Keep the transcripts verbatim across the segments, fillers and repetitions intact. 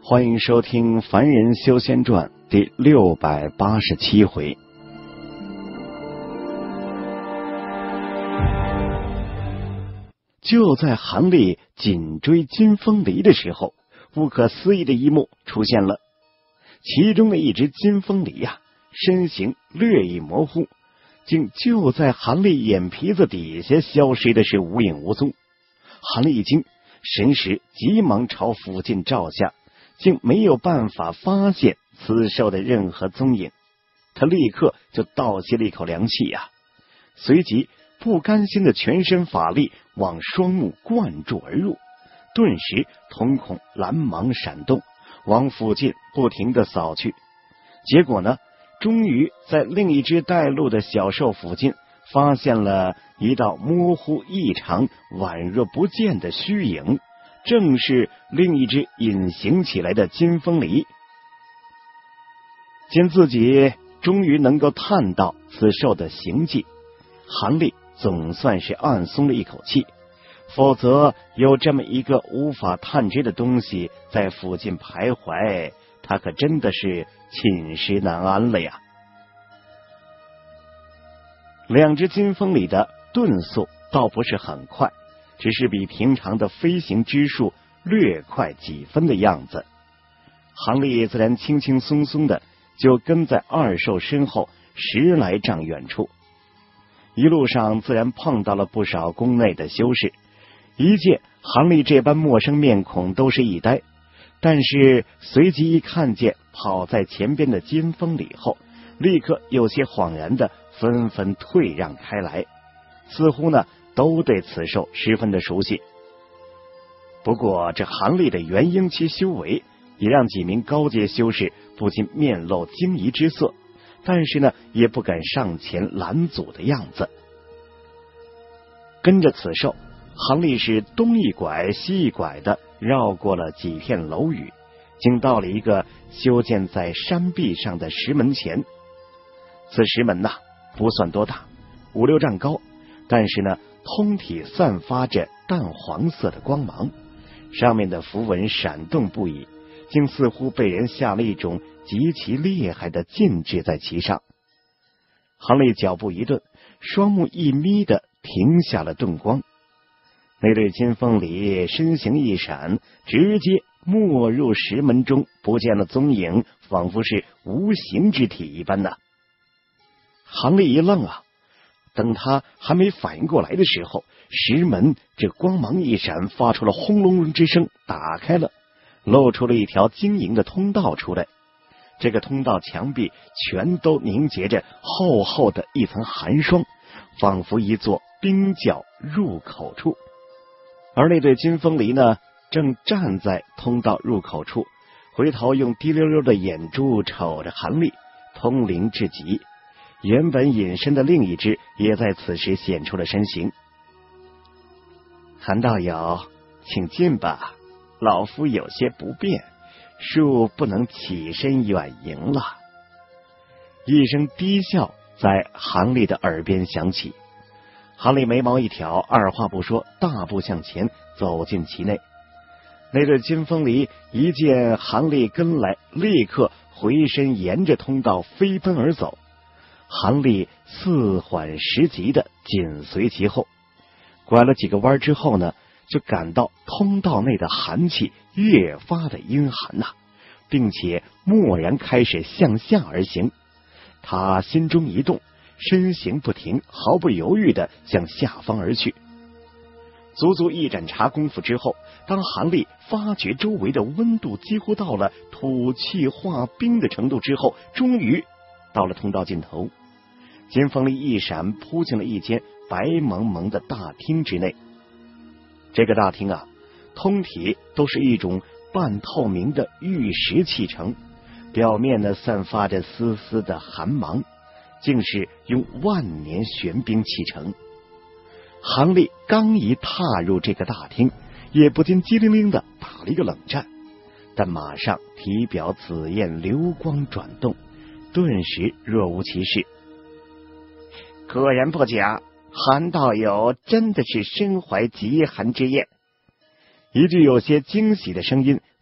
欢迎收听《凡人修仙传》第六百八十七回。就在韩立紧追金风离的时候，不可思议的一幕出现了。其中的一只金风离呀、啊，身形略一模糊，竟就在韩立眼皮子底下消失的是无影无踪。韩立一惊，神识急忙朝附近照下，竟没有办法发现此兽的任何踪影。他立刻就倒吸了一口凉气呀、啊，随即不甘心的全身法力往双目灌注而入，顿时瞳孔蓝芒闪动，往附近不停的扫去。结果呢，终于在另一只带路的小兽附近发现了一道模糊异常、宛若不见的虚影，正是另一只隐形起来的金风离。见自己终于能够探到此兽的行迹，韩立总算是暗松了一口气，否则有这么一个无法探知的东西在附近徘徊，他可真的是寝食难安了呀。两只金风里的遁速倒不是很快，只是比平常的飞行之术略快几分的样子。韩立自然轻轻松松的就跟在二兽身后十来丈远处，一路上自然碰到了不少宫内的修士，一见韩立这般陌生面孔都是一呆，但是随即一看见跑在前边的金风里后，立刻有些恍然的纷纷退让开来，似乎呢都对此兽十分的熟悉。不过这韩立的元婴期修为也让几名高阶修士不禁面露惊疑之色，但是呢也不敢上前拦阻的样子。跟着此兽，韩立是东一拐西一拐的绕过了几片楼宇，竟到了一个修建在山壁上的石门前。此石门呐、啊、不算多大，五六丈高，但是呢通体散发着淡黄色的光芒，上面的符文闪动不已，竟似乎被人下了一种极其厉害的禁制在其上。韩立脚步一顿，双目一眯的停下了遁光。那对金风里身形一闪，直接没入石门中，不见了踪影，仿佛是无形之体一般呐、啊。韩立一愣啊，等他还没反应过来的时候，石门这光芒一闪，发出了轰隆隆之声，打开了，露出了一条晶莹的通道出来。这个通道墙壁全都凝结着厚厚的一层寒霜，仿佛一座冰窖入口处。而那对金风离呢，正站在通道入口处，回头用滴溜溜的眼珠瞅着韩立，通灵至极。原本隐身的另一只也在此时显出了身形。韩道友，请进吧，老夫有些不便，恕不能起身远迎了。一声低笑在韩立的耳边响起，韩立眉毛一挑，二话不说，大步向前走进其内。那对金风离一见韩立跟来，立刻回身沿着通道飞奔而走。韩立似缓时急的紧随其后，拐了几个弯之后呢，就感到通道内的寒气越发的阴寒呐、啊，并且蓦然开始向下而行。他心中一动，身形不停，毫不犹豫的向下方而去。足足一盏茶功夫之后，当韩立发觉周围的温度几乎到了土气化冰的程度之后，终于到了通道尽头。金风力一闪，扑进了一间白蒙蒙的大厅之内。这个大厅啊，通体都是一种半透明的玉石砌成，表面呢散发着丝丝的寒芒，竟是用万年玄冰砌成。韩立刚一踏入这个大厅，也不禁机灵灵的打了一个冷战，但马上体表紫焰流光转动，顿时若无其事。果然不假，韩道友真的是身怀极寒之焰。一句有些惊喜的声音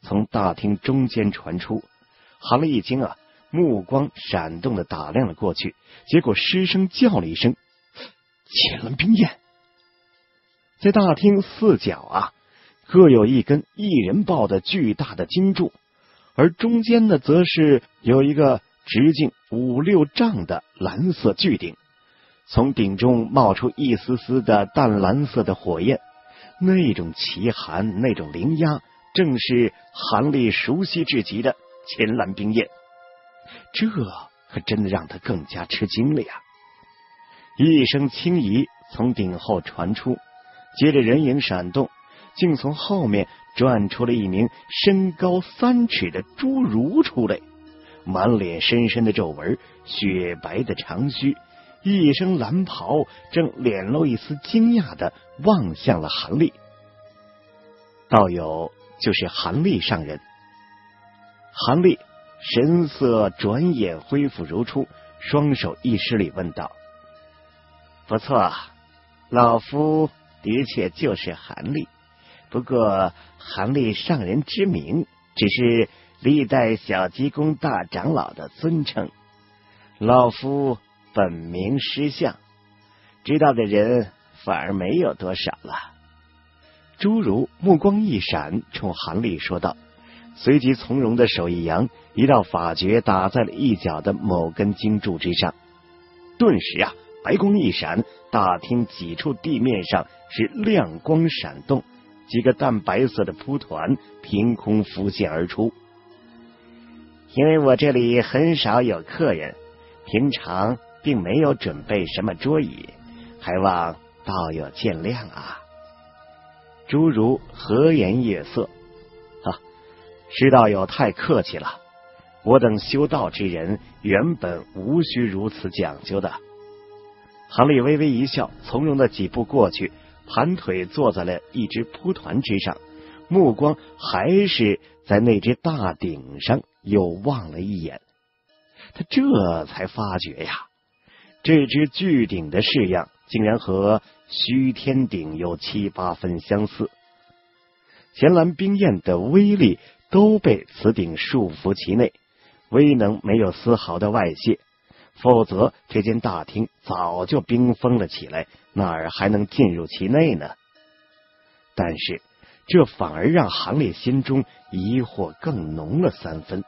从大厅中间传出。韩立一惊啊，目光闪动的打量了过去，结果失声叫了一声：“千轮冰焰！”在大厅四角啊，各有一根一人抱的巨大的金柱，而中间呢，则是有一个直径五六丈的蓝色巨鼎，从鼎中冒出一丝丝的淡蓝色的火焰，那种奇寒，那种灵压，正是韩立熟悉至极的千蓝冰焰。这可真的让他更加吃惊了呀！一声轻疑从鼎后传出，接着人影闪动，竟从后面转出了一名身高三尺的侏儒出来，满脸深深的皱纹，雪白的长须，一身蓝袍，正脸露一丝惊讶的望向了韩立。道友就是韩立上人。韩立神色转眼恢复如初，双手一施礼问道：“不错，老夫的确就是韩立，不过韩立上人之名只是历代小鸡公大长老的尊称，老夫本名师相，知道的人反而没有多少了。”侏儒目光一闪，冲韩立说道，随即从容的手一扬，一道法诀打在了一角的某根金柱之上。顿时啊，白光一闪，大厅几处地面上是亮光闪动，几个淡白色的蒲团凭空浮现而出。因为我这里很少有客人，平常并没有准备什么桌椅，还望道友见谅啊。侏儒和颜悦色：“啊，施道友太客气了，我等修道之人原本无需如此讲究的。”韩立微微一笑，从容的几步过去，盘腿坐在了一只蒲团之上，目光还是在那只大鼎上又望了一眼。他这才发觉呀，这只巨鼎的式样竟然和虚天鼎有七八分相似，乾蓝冰焰的威力都被此鼎束缚其内，威能没有丝毫的外泄，否则这间大厅早就冰封了起来，哪儿还能进入其内呢？但是这反而让韩立心中疑惑更浓了三分。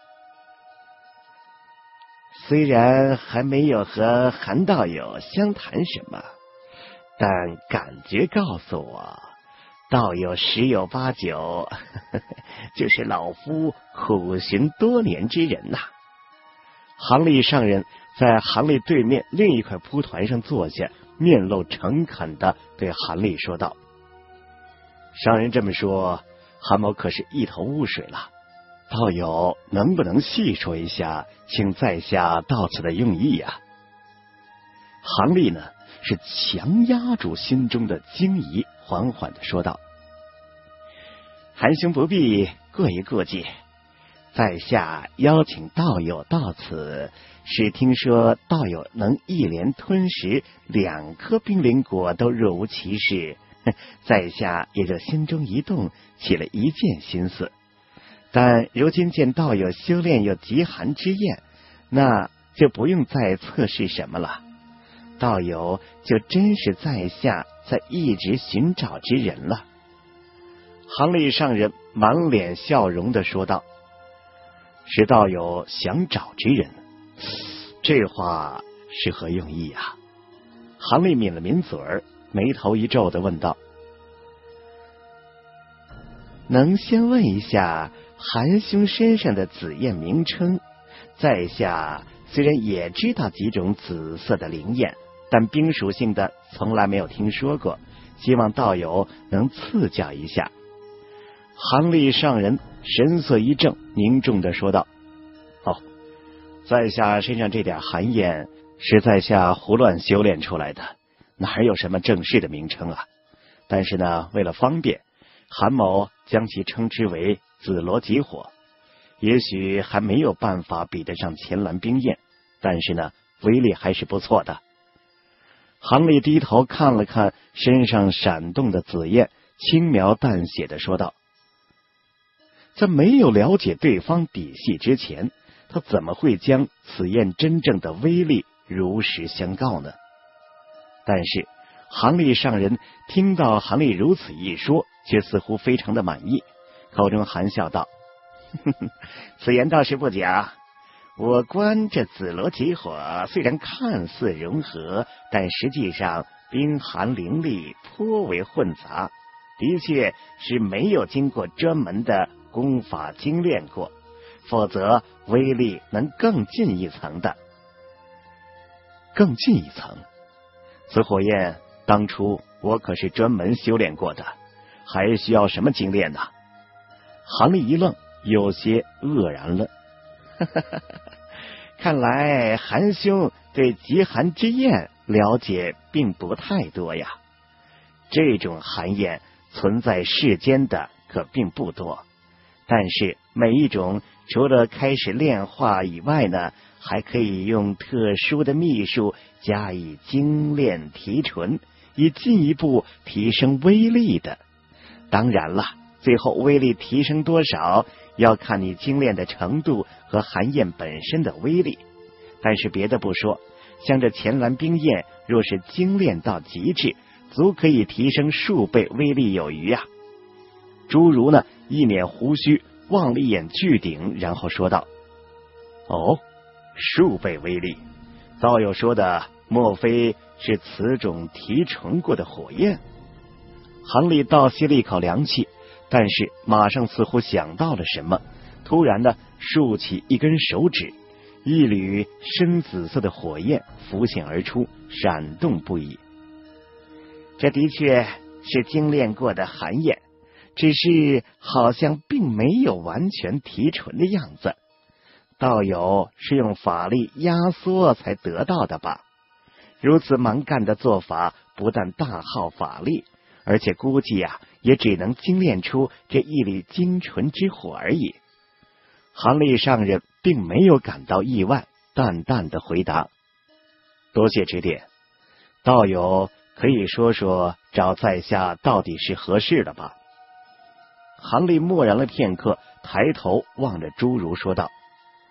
虽然还没有和韩道友相谈什么，但感觉告诉我，道友十有八九呵呵就是老夫苦寻多年之人呐、啊。韩立上人在韩立对面另一块蒲团上坐下，面露诚恳的对韩立说道：“上人这么说，韩某可是一头雾水了。道友能不能细说一下，请在下到此的用意呀、啊？”韩立呢，是强压住心中的惊疑，缓缓的说道：“韩兄不必过于顾忌，在下邀请道友到此，是听说道友能一连吞食两颗冰灵果都若无其事，在下也就心中一动，起了一件心思。但如今见道友修炼有极寒之焰，那就不用再测试什么了。道友就真是在下在一直寻找之人了。”韩立上人满脸笑容的说道：“是道友想找之人，这话是何用意啊？”韩立抿了抿嘴儿，眉头一皱的问道：“能先问一下韩兄身上的紫焰名称？在下虽然也知道几种紫色的灵焰，但冰属性的从来没有听说过，希望道友能赐教一下。”韩立上人神色一正，凝重的说道：“哦，在下身上这点寒焰是在下胡乱修炼出来的，哪有什么正式的名称啊？但是呢，为了方便，韩某将其称之为紫罗极火，也许还没有办法比得上乾蓝冰焰，但是呢，威力还是不错的。”韩立低头看了看身上闪动的紫焰，轻描淡写的说道：“ 在没有了解对方底细之前，他怎么会将此宴真正的威力如实相告呢？但是杭历上人听到杭历如此一说，却似乎非常的满意，口中含笑道：呵呵，此言倒是不假。我观这紫罗奇火虽然看似融合，但实际上冰寒灵力颇为混杂，的确是没有经过专门的功法精炼过，否则威力能更进一层的。更进一层？此火焰当初我可是专门修炼过的，还需要什么精炼呢？杭历一愣，有些愕然了。看来韩兄对极寒之焰了解并不太多呀。这种寒焰存在世间的可并不多，但是每一种除了开始炼化以外呢，还可以用特殊的秘术加以精炼提纯，以进一步提升威力的。当然了，最后威力提升多少，要看你精炼的程度和寒焰本身的威力。但是别的不说，像这乾蓝冰焰若是精炼到极致，足可以提升数倍威力有余啊。朱如呢，一捻胡须，望了一眼巨鼎，然后说道：哦，数倍威力，道友说的莫非是此种提纯过的火焰？杭历倒吸了一口凉气，但是马上似乎想到了什么，突然呢竖起一根手指，一缕深紫色的火焰浮现而出，闪动不已。这的确是精炼过的寒焰，只是好像并没有完全提纯的样子。道友是用法力压缩才得到的吧？如此蛮干的做法，不但大耗法力，而且估计啊，也只能精炼出这一缕精纯之火而已。杭历上人并没有感到意外，淡淡的回答：多谢指点，道友可以说说找在下到底是何事了吧？杭历默然了片刻，抬头望着朱如说道：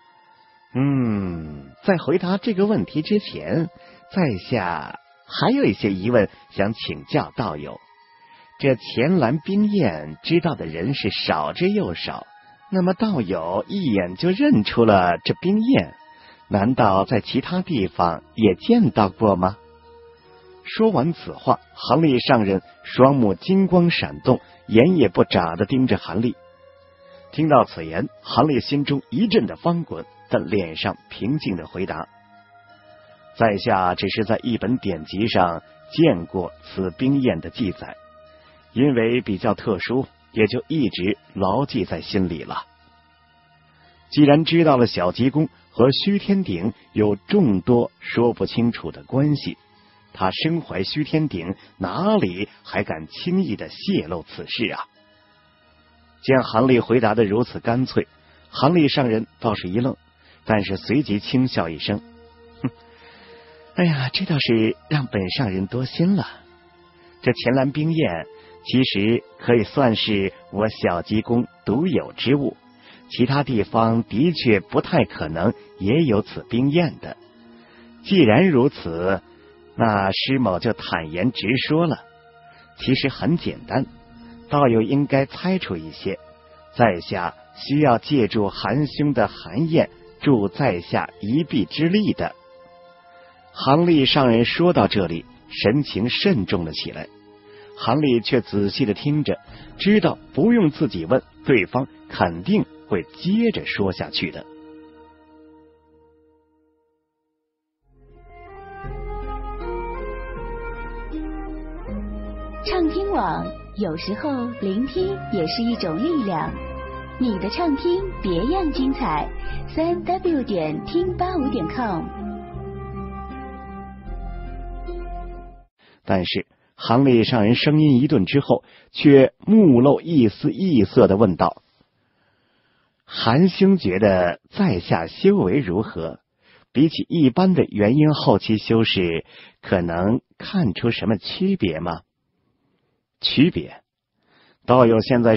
嗯，在回答这个问题之前，在下还有一些疑问想请教道友。这乾蓝冰焰知道的人是少之又少，那么道友一眼就认出了这冰焰，难道在其他地方也见到过吗？说完此话，杭历上人双目金光闪动，眼也不眨地盯着杭历。听到此言，杭历心中一阵的翻滚，但脸上平静地回答：在下只是在一本典籍上见过此冰焰的记载，因为比较特殊，也就一直牢记在心里了。既然知道了小吉公和虚天鼎有众多说不清楚的关系，他身怀虚天鼎，哪里还敢轻易的泄露此事啊？见杭历回答的如此干脆，杭历上人倒是一愣，但是随即轻笑一声：哼，哎呀，这倒是让本上人多心了。这乾蓝冰焰其实可以算是我小吉公独有之物，其他地方的确不太可能也有此冰焰的。既然如此，那师某就坦言直说了。其实很简单，道友应该猜出一些，在下需要借助韩兄的寒焰助在下一臂之力的。杭历上人说到这里，神情慎重了起来。杭历却仔细的听着，知道不用自己问，对方肯定会接着说下去的。 畅听网，有时候聆听也是一种力量。你的畅听别样精彩，三 w 点听八五点 com。 但是杭历上人声音一顿之后，却目露一丝异色的问道：韩兄觉得在下修为如何？比起一般的元婴后期修士，可能看出什么区别吗？区别？道友现在是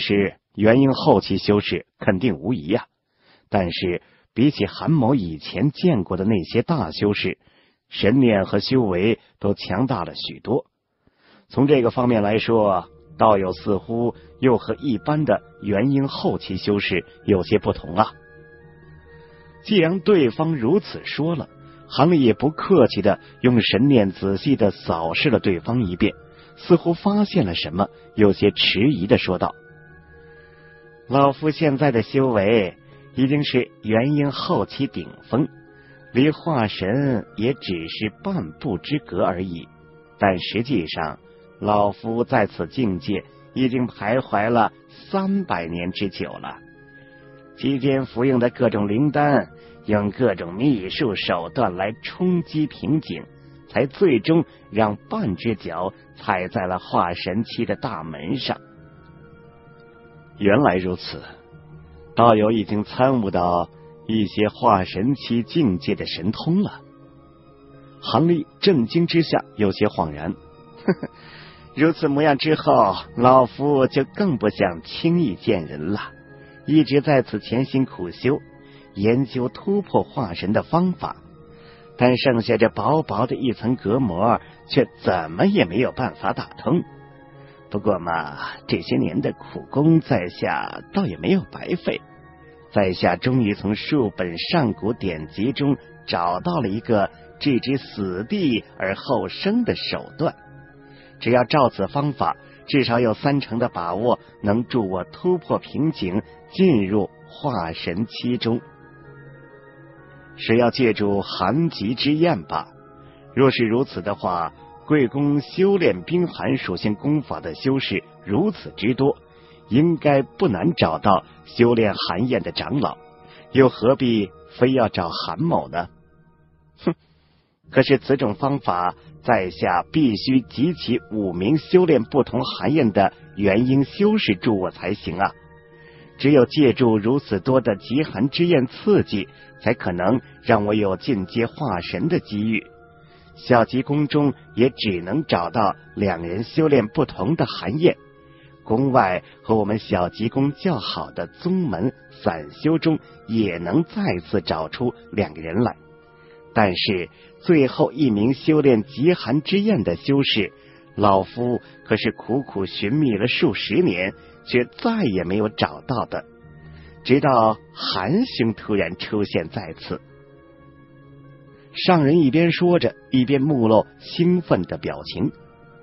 元婴后期修士肯定无疑啊，但是比起韩某以前见过的那些大修士，神念和修为都强大了许多。从这个方面来说，道友似乎又和一般的元婴后期修士有些不同啊。既然对方如此说了，韩立也不客气的用神念仔细的扫视了对方一遍，似乎发现了什么，有些迟疑的说道：老夫现在的修为已经是元婴后期顶峰，离化神也只是半步之隔而已，但实际上老夫在此境界已经徘徊了三百年之久了，期间服用的各种灵丹，用各种秘术手段来冲击瓶颈，才最终让半只脚踩在了化神期的大门上。原来如此，道友已经参悟到一些化神期境界的神通了。韩立震惊之下有些恍然，呵呵，如此模样之后，老夫就更不想轻易见人了，一直在此潜心苦修，研究突破化神的方法，但剩下这薄薄的一层隔膜，却怎么也没有办法打通。不过嘛，这些年的苦功，在下倒也没有白费。在下终于从数本上古典籍中找到了一个置之死地而后生的手段，只要照此方法，至少有三成的把握能助我突破瓶颈，进入化神期中。是要借助寒极之焰吧？若是如此的话，贵公修炼冰寒属性功法的修士如此之多，应该不难找到修炼寒焰的长老，又何必非要找韩某呢？哼！可是此种方法，在下必须集齐五名修炼不同寒焰的元婴修士助我才行啊！只有借助如此多的极寒之焰刺激，才可能让我有进阶化神的机遇。小吉宫中也只能找到两人修炼不同的寒焰，宫外和我们小吉宫较好的宗门散修中也能再次找出两个人来。但是最后一名修炼极寒之焰的修士，老夫可是苦苦寻觅了数十年，却再也没有找到的，直到韩兄突然出现在此。上人一边说着，一边目露兴奋的表情。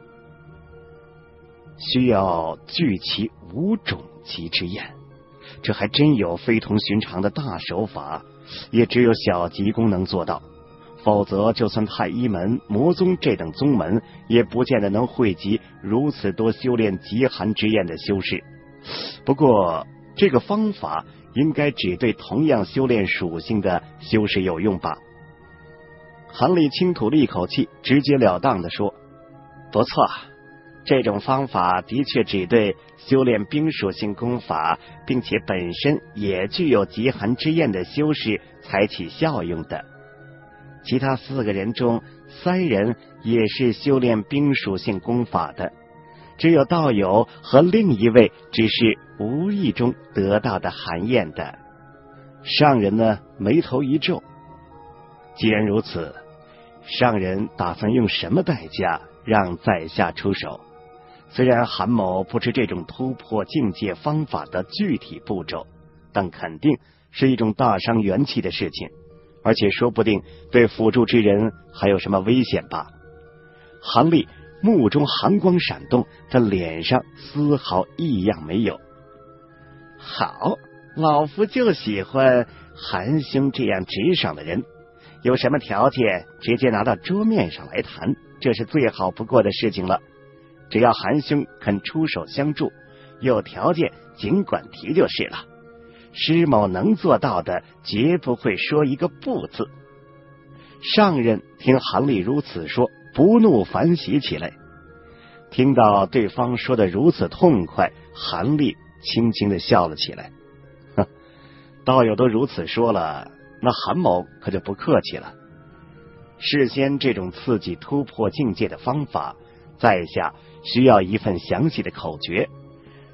需要聚齐五种极之焰，这还真有非同寻常的大手法，也只有小吉宫能做到，否则就算太医门、魔宗这等宗门，也不见得能汇集如此多修炼极寒之焰的修士。不过这个方法应该只对同样修炼属性的修士有用吧？韩立轻吐了一口气，直截了当地说：不错，这种方法的确只对修炼冰属性功法，并且本身也具有极寒之焰的修士才起效用的。其他四个人中，三人也是修炼冰属性功法的，只有道友和另一位只是无意中得到的寒焰的。上人呢，眉头一皱。既然如此，上人打算用什么代价让在下出手？虽然韩某不知这种突破境界方法的具体步骤，但肯定是一种大伤元气的事情，而且说不定对辅助之人还有什么危险吧。韩立目中寒光闪动，他脸上丝毫异样没有。好，老夫就喜欢韩兄这样直爽的人，有什么条件直接拿到桌面上来谈，这是最好不过的事情了。只要韩兄肯出手相助，有条件尽管提就是了。施某能做到的，绝不会说一个不字。上任听韩立如此说，不怒反喜起来。听到对方说的如此痛快，韩立轻轻的笑了起来。哼，道友都如此说了，那韩某可就不客气了。事先这种刺激突破境界的方法，在下需要一份详细的口诀，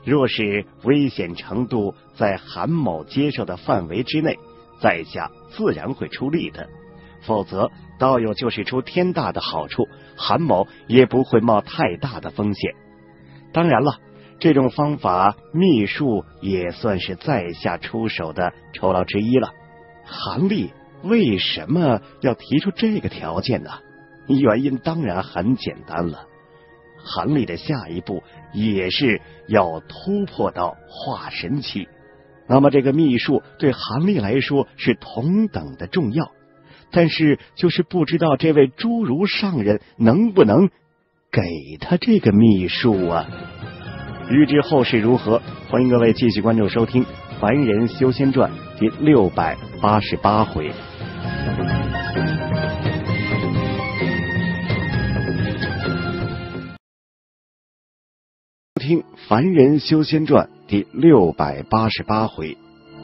若是危险程度在韩某接受的范围之内，在下自然会出力的，否则道友就是出天大的好处，韩某也不会冒太大的风险。当然了，这种方法秘术也算是在下出手的酬劳之一了。韩立为什么要提出这个条件呢？原因当然很简单了，韩立的下一步也是要突破到化神期，那么这个秘术对韩立来说是同等的重要，但是就是不知道这位侏儒上人能不能给他这个秘术啊。欲知后事如何，欢迎各位继续关注收听《凡人修仙传》第六百八十八回。听《凡人修仙传》第六百八十八回。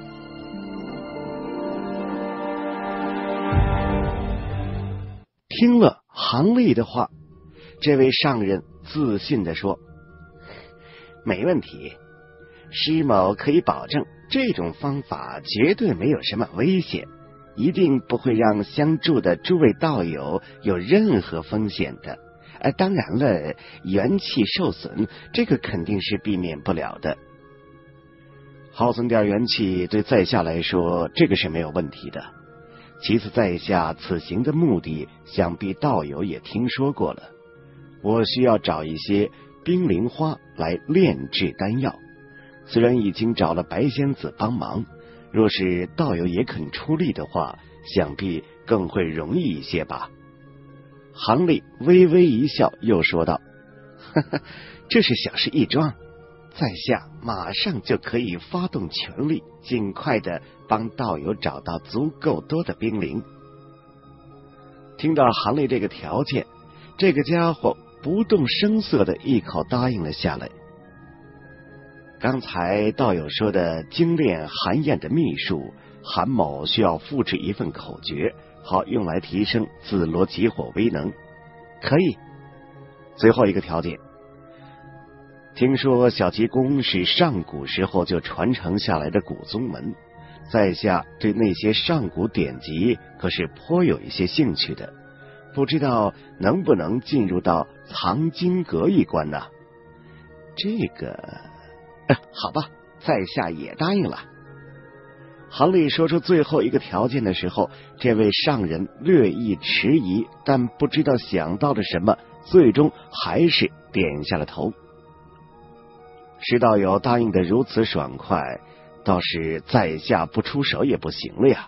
听了韩立的话，这位上人自信地说：“没问题，师某可以保证，这种方法绝对没有什么危险，一定不会让相助的诸位道友有任何风险的。呃，当然了，元气受损，这个肯定是避免不了的。耗损点元气对在下来说，这个是没有问题的。其次，在下此行的目的，想必道友也听说过了。我需要找一些冰灵花来炼制丹药，虽然已经找了白仙子帮忙，若是道友也肯出力的话，想必更会容易一些吧。”韩立微微一笑，又说道：“呵呵，这是小事一桩，在下马上就可以发动全力，尽快的帮道友找到足够多的冰灵。”听到韩立这个条件，这个家伙不动声色的一口答应了下来。刚才道友说的精炼寒焰的秘术，韩某需要复制一份口诀，好用来提升紫罗极火威能。可以。最后一个条件，听说小极宫是上古时候就传承下来的古宗门，在下对那些上古典籍可是颇有一些兴趣的，不知道能不能进入到藏经阁一关呢？这个、呃、好吧，在下也答应了。韩立说出最后一个条件的时候，这位上人略一迟疑，但不知道想到了什么，最终还是点下了头。石道友答应的如此爽快，倒是在下不出手也不行了呀。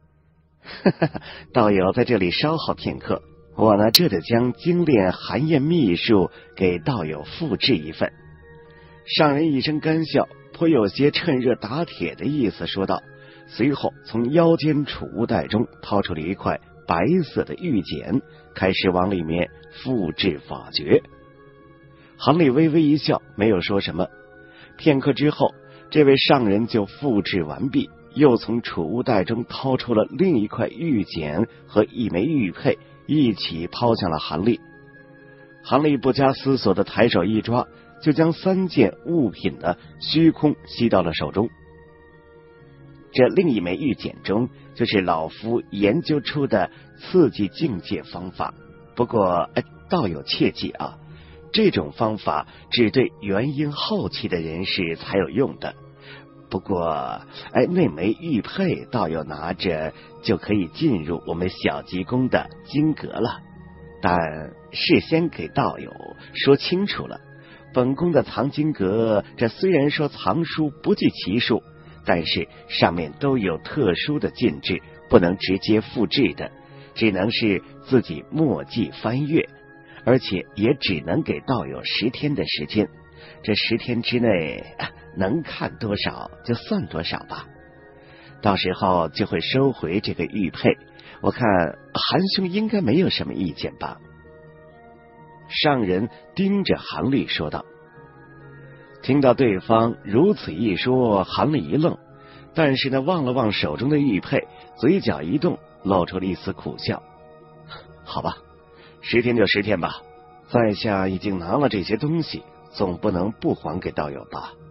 道友在这里稍后片刻，我呢这就将精炼寒焰秘术给道友复制一份。上人一声干笑，颇有些趁热打铁的意思，说道，随后从腰间储物袋中掏出了一块白色的玉简，开始往里面复制法诀。韩立微微一笑，没有说什么。片刻之后，这位上人就复制完毕，又从储物袋中掏出了另一块玉简和一枚玉佩，一起抛向了韩立。韩立不加思索的抬手一抓，就将三件物品的虚空吸到了手中。这另一枚玉简中，就是老夫研究出的刺激境界方法。不过，哎，道友切记啊，这种方法只对元婴后期的人士才有用的。不过，哎，那枚玉佩道友拿着就可以进入我们小极宫的经阁了。但事先给道友说清楚了，本宫的藏经阁，这虽然说藏书不计其数，但是上面都有特殊的禁制，不能直接复制的，只能是自己墨迹翻阅，而且也只能给道友十天的时间。这十天之内能看多少就算多少吧，到时候就会收回这个玉佩。我看韩兄应该没有什么意见吧？上人盯着韩立说道。听到对方如此一说，韩立一愣，但是呢，望了望手中的玉佩，嘴角一动，露出了一丝苦笑。好吧，十天就十天吧，在下已经拿了这些东西，总不能不还给道友吧？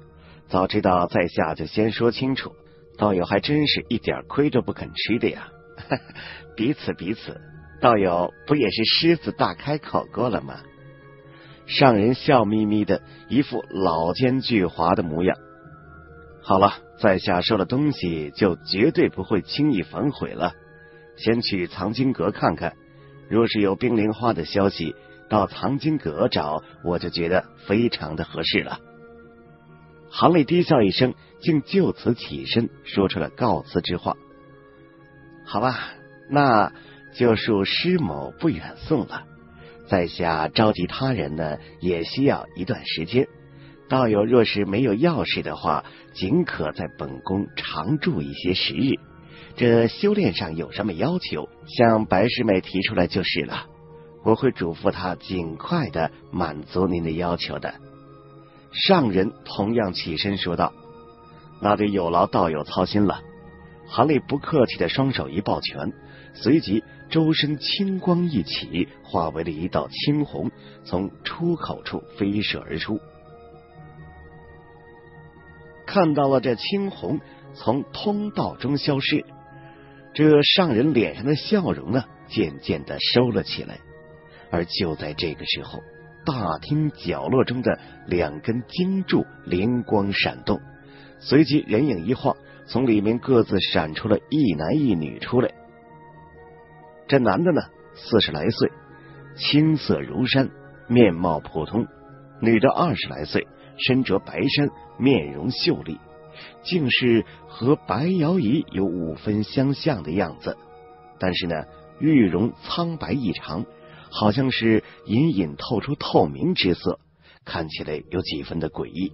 早知道在下就先说清楚，道友还真是一点亏都不肯吃的呀。彼此彼此，道友不也是狮子大开口过了吗？上人笑眯眯的，一副老奸巨猾的模样。好了，在下收了东西就绝对不会轻易反悔了。先去藏经阁看看，若是有冰灵花的消息，到藏经阁找，我就觉得非常的合适了。行内低笑一声，竟就此起身，说出了告辞之话。好吧，那就恕师某不远送了。在下召集他人呢，也需要一段时间。道友若是没有要事的话，尽可在本宫常住一些时日。这修炼上有什么要求，向白师妹提出来就是了。我会嘱咐她尽快的满足您的要求的。上人同样起身说道：那得有劳道友操心了。韩立不客气的双手一抱拳，随即周身青光一起，化为了一道青虹，从出口处飞射而出。看到了这青虹从通道中消失，这上人脸上的笑容呢，渐渐的收了起来。而就在这个时候，大厅角落中的两根金柱灵光闪动，随即人影一晃，从里面各自闪出了一男一女出来。这男的呢，四十来岁，青色如山，面貌普通；女的二十来岁，身着白衫，面容秀丽，竟是和白瑶仪有五分相像的样子。但是呢，玉容苍白异常，好像是隐隐透出透明之色，看起来有几分的诡异。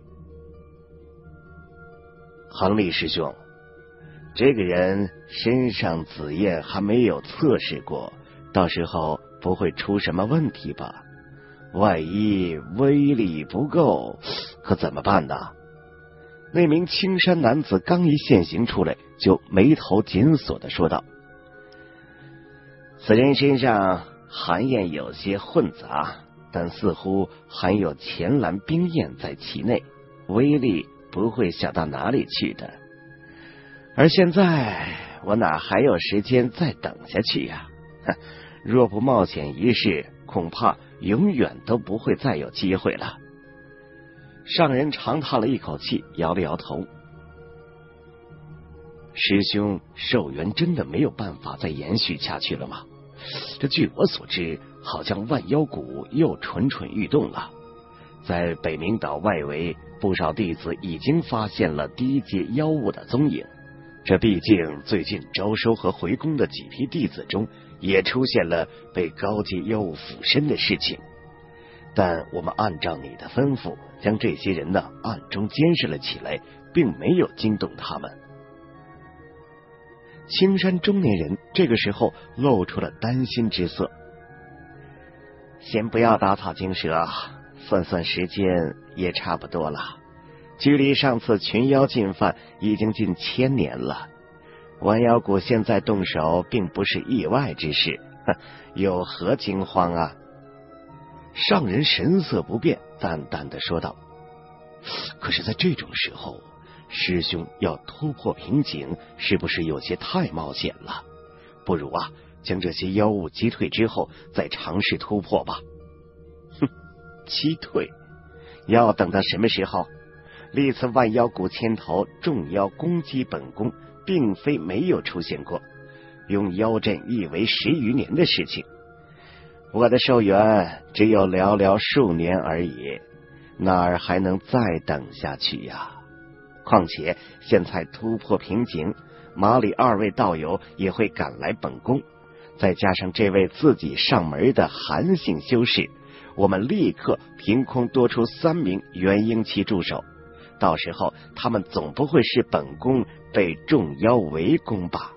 杭立师兄，这个人身上紫焰还没有测试过，到时候不会出什么问题吧？万一威力不够，可怎么办呢？那名青衫男子刚一现形出来，就眉头紧锁的说道：此人身上寒焰有些混杂，但似乎含有前蓝冰焰在其内，威力不会小到哪里去的。而现在我哪还有时间再等下去呀、啊？若不冒险一试，恐怕永远都不会再有机会了。上人长叹了一口气，摇了摇头。师兄寿元真的没有办法再延续下去了吗？这据我所知，好像万妖谷又蠢蠢欲动了。在北冥岛外围，不少弟子已经发现了低阶妖物的踪影。这毕竟最近招收和回宫的几批弟子中，也出现了被高阶妖物附身的事情。但我们按照你的吩咐，将这些人呢暗中监视了起来，并没有惊动他们。青山中年人这个时候露出了担心之色。先不要打草惊蛇，算算时间也差不多了。距离上次群妖进犯已经近千年了，万妖谷现在动手并不是意外之事，有何惊慌啊？上人神色不变，淡淡的说道：可是在这种时候，师兄要突破瓶颈，是不是有些太冒险了？不如啊，将这些妖物击退之后，再尝试突破吧。哼，击退？要等到什么时候？历次万妖谷牵头众妖攻击本宫，并非没有出现过，用妖阵一围十余年的事情。我的寿元只有寥寥数年而已，哪儿还能再等下去呀？况且现在突破瓶颈，马里二位道友也会赶来本宫，再加上这位自己上门的韩姓修士，我们立刻凭空多出三名元婴期助手，到时候他们总不会是本宫被众妖围攻吧？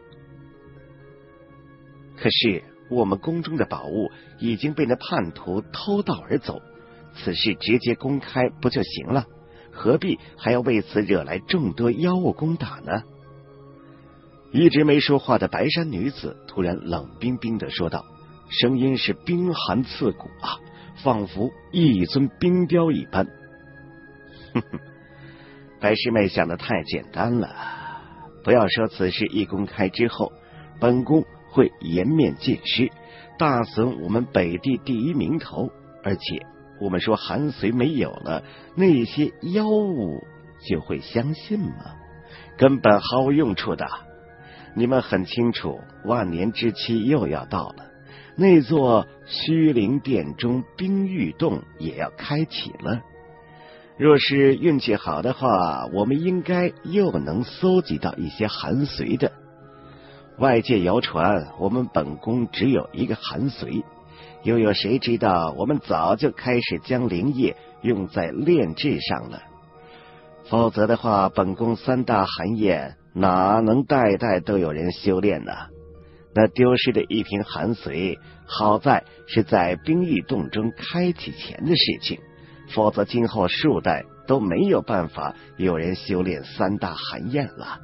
可是我们宫中的宝物已经被那叛徒偷盗而走，此事直接公开不就行了？何必还要为此惹来众多妖物攻打呢？一直没说话的白衫女子突然冷冰冰地说道，声音是冰寒刺骨啊，仿佛一尊冰雕一般。哼哼， 白师妹想的太简单了。不要说此事一公开之后，本宫会颜面尽失，大损我们北地第一名头。而且我们说韩遂没有了，那些妖物就会相信吗？根本毫无用处的。你们很清楚，万年之期又要到了，那座虚灵殿中冰玉洞也要开启了。若是运气好的话，我们应该又能搜集到一些韩遂的。外界谣传我们本宫只有一个韩遂，又有谁知道我们早就开始将灵液用在炼制上了。否则的话，本宫三大寒焰哪能代代都有人修炼呢？那丢失的一瓶寒髓，好在是在冰玉洞中开启前的事情，否则今后数代都没有办法有人修炼三大寒焰了。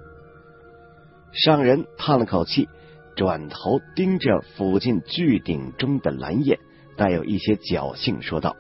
上人叹了口气，转头盯着附近巨鼎中的蓝焰，带有一些侥幸说道。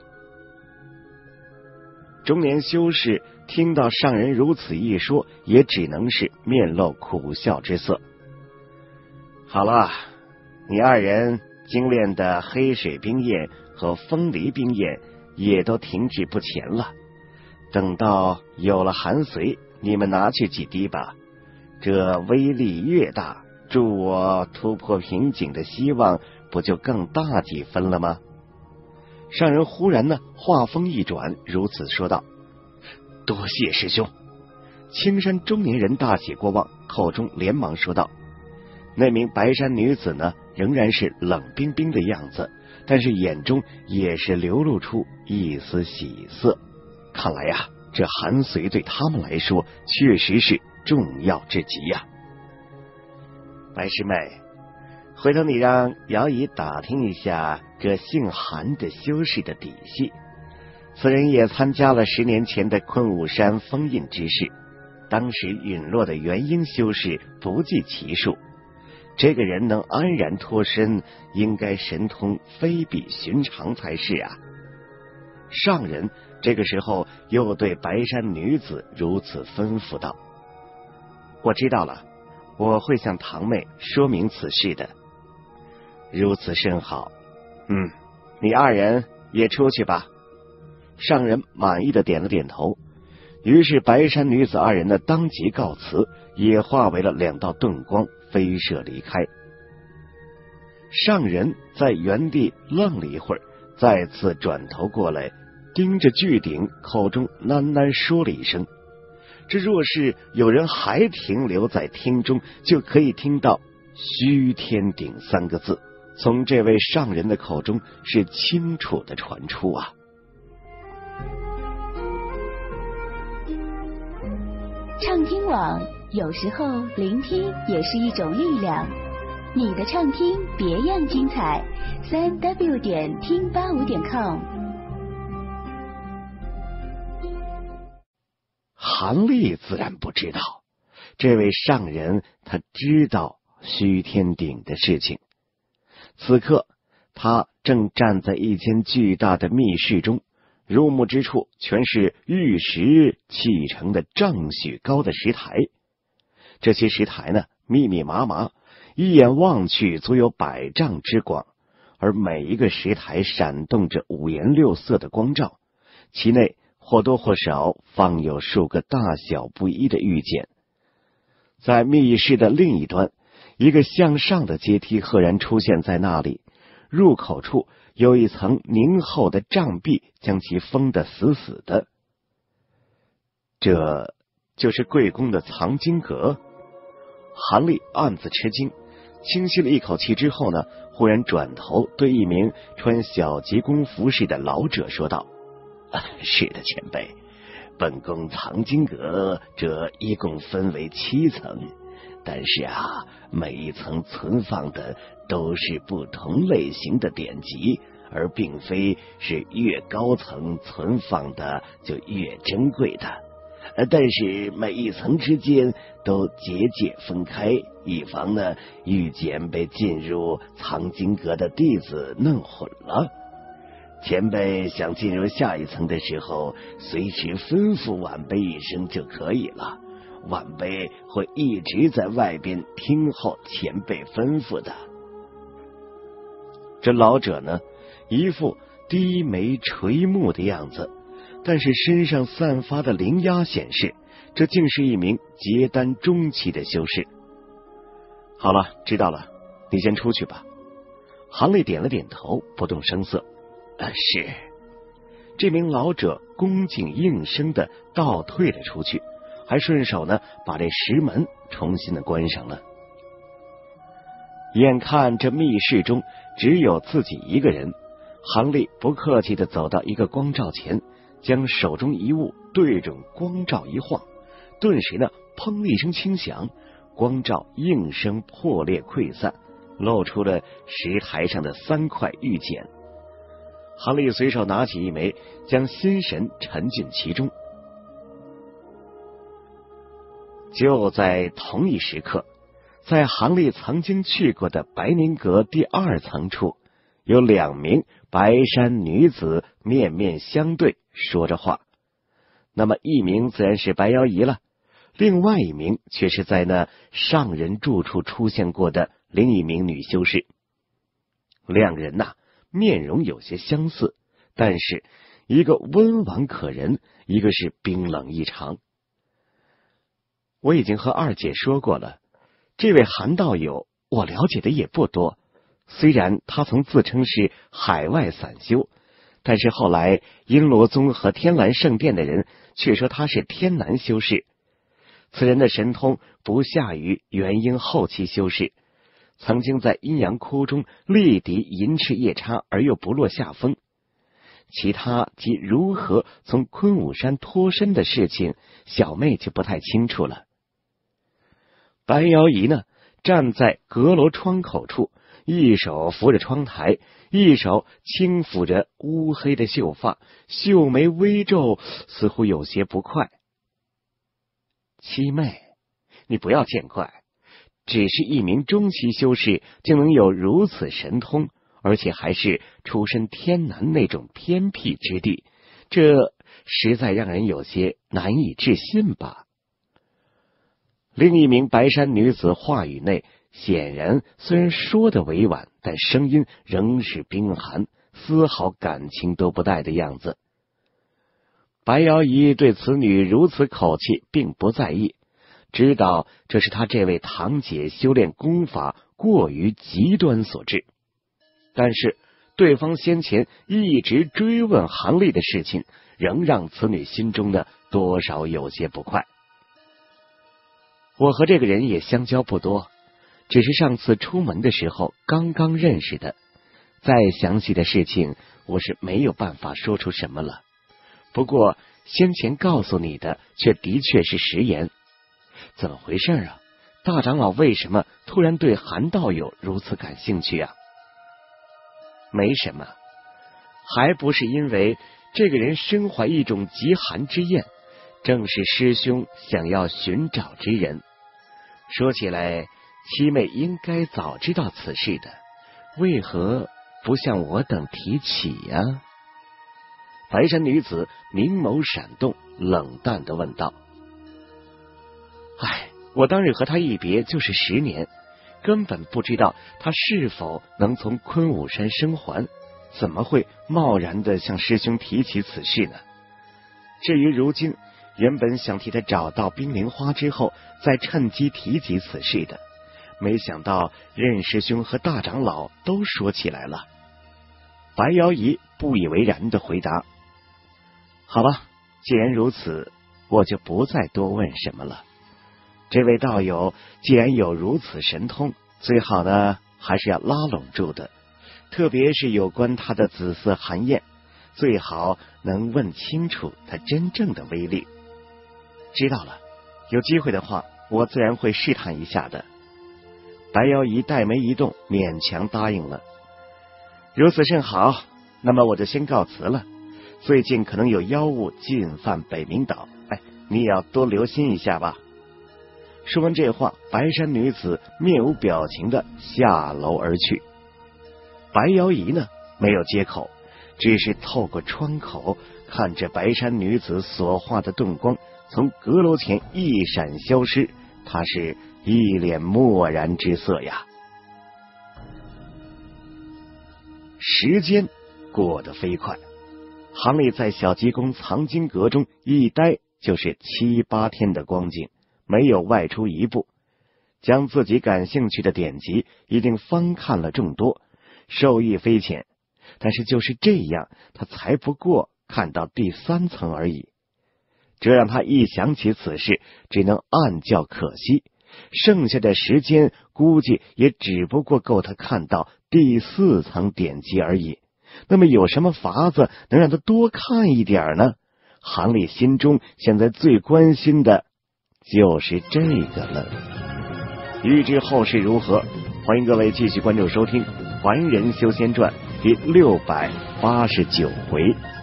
中年修士听到上人如此一说，也只能是面露苦笑之色。好了，你二人精炼的黑水冰焰和风离冰焰也都停滞不前了，等到有了寒髓，你们拿去几滴吧，这威力越大，助我突破瓶颈的希望不就更大几分了吗？上人忽然呢话锋一转，如此说道。多谢师兄。青山中年人大喜过望，口中连忙说道。那名白衫女子呢仍然是冷冰冰的样子，但是眼中也是流露出一丝喜色。看来呀、啊，这寒髓对他们来说确实是重要之极呀、啊。白师妹，回头你让姚姨打听一下这姓韩的修士的底细，此人也参加了十年前的昆武山封印之事，当时陨落的元婴修士不计其数，这个人能安然脱身，应该神通非比寻常才是啊。上人这个时候又对白衫女子如此吩咐道。我知道了，我会向堂妹说明此事的。如此甚好。嗯，你二人也出去吧。上人满意的点了点头，于是白衫女子二人呢当即告辞，也化为了两道遁光飞射离开。上人在原地愣了一会儿，再次转头过来盯着巨鼎，口中喃喃说了一声。这若是有人还停留在厅中，就可以听到虚天鼎三个字从这位上人的口中是清楚的传出啊。 畅听网，有时候聆听也是一种力量。你的畅听别样精彩，三 w 点听八五点 com。 韩立自然不知道，这位上人他知道虚天鼎的事情。此刻他正站在一间巨大的密室中，入目之处全是玉石砌成的丈许高的石台，这些石台呢密密麻麻，一眼望去足有百丈之广，而每一个石台闪动着五颜六色的光照，其内或多或少放有数个大小不一的玉简。在密室的另一端，一个向上的阶梯赫然出现在那里，入口处有一层凝厚的障壁将其封得死死的。这就是贵宫的藏经阁。韩立暗自吃惊，清吸了一口气之后呢，忽然转头对一名穿小吉公服饰的老者说道：是的，前辈，本宫藏经阁这一共分为七层，但是啊，每一层存放的都是不同类型的典籍，而并非是越高层存放的就越珍贵的。但是每一层之间都节节分开，以防呢玉简被进入藏经阁的弟子弄混了。 前辈想进入下一层的时候，随时吩咐晚辈一声就可以了，晚辈会一直在外边听候前辈吩咐的。这老者呢，一副低眉垂目的样子，但是身上散发的灵压显示，这竟是一名结丹中期的修士。好了，知道了，你先出去吧。行内点了点头，不动声色。啊，是。这名老者恭敬应声的倒退了出去，还顺手呢把这石门重新的关上了。眼看这密室中只有自己一个人，行内不客气的走到一个光照前，将手中一物对准光照一晃，顿时呢砰的一声轻响，光照应声破裂溃散，露出了石台上的三块玉简。行内随手拿起一枚，将心神沉进其中。就在同一时刻，在行内曾经去过的白宁阁第二层处，有两名白衫女子面面相对说着话。那么一名自然是白瑶仪了，另外一名却是在那上人住处出现过的另一名女修士。两人呐、啊，面容有些相似，但是一个温婉可人，一个是冰冷异常。我已经和二姐说过了，这位韩道友我了解的也不多，虽然他曾自称是海外散修，但是后来阴罗宗和天蓝圣殿的人却说他是天南修士。此人的神通不下于元婴后期修士，曾经在阴阳窟中力敌银翅夜叉而又不落下风。其他及如何从昆武山脱身的事情，小妹就不太清楚了。白瑶仪呢，站在阁楼窗口处，一手扶着窗台，一手轻抚着乌黑的秀发，秀眉微皱，似乎有些不快。七妹，你不要见怪，只是一名中期修士竟能有如此神通，而且还是出身天南那种偏僻之地，这实在让人有些难以置信吧。另一名白衫女子话语内显然虽然说的委婉，但声音仍是冰寒，丝毫感情都不带的样子。白瑶仪对此女如此口气并不在意，知道这是她这位堂姐修炼功法过于极端所致。但是对方先前一直追问行内的事情，仍让此女心中的多少有些不快。我和这个人也相交不多，只是上次出门的时候刚刚认识的，再详细的事情我是没有办法说出什么了。不过先前告诉你的却的确是实言。怎么回事啊？大长老为什么突然对韩道友如此感兴趣啊？没什么，还不是因为这个人身怀一种极寒之焰，正是师兄想要寻找之人。说起来，七妹应该早知道此事的，为何不向我等提起呀、啊？白衫女子明眸闪动，冷淡地问道：唉，我当日和他一别就是十年，根本不知道他是否能从昆武山生还，怎么会贸然地向师兄提起此事呢？至于如今，原本想替他找到冰灵花之后，再趁机提及此事的，没想到任师兄和大长老都说起来了。白瑶仪不以为然地回答：好吧，既然如此，我就不再多问什么了。这位道友既然有如此神通，最好的还是要拉拢住的，特别是有关他的紫色寒焰，最好能问清楚他真正的威力。知道了，有机会的话，我自然会试探一下的。白瑶仪黛眉一动，勉强答应了。如此甚好，那么我就先告辞了。最近可能有妖物进犯北冥岛，哎，你也要多留心一下吧。说完这话，白衫女子面无表情的下楼而去。白瑶仪呢，没有接口， 只是透过窗口看着白衫女子所化的盾光从阁楼前一闪消失，他是一脸漠然之色呀。时间过得飞快，杭历在小吉宫藏经阁中一待就是七八天的光景，没有外出一步，将自己感兴趣的典籍一定翻看了众多，受益匪浅。但是就是这样，他才不过看到第三层而已。这让他一想起此事，只能暗叫可惜。剩下的时间估计也只不过够他看到第四层典籍而已。那么有什么法子能让他多看一点呢？杭历心中现在最关心的就是这个了。欲知后事如何，欢迎各位继续关注收听《凡人修仙传》第六百八十九回。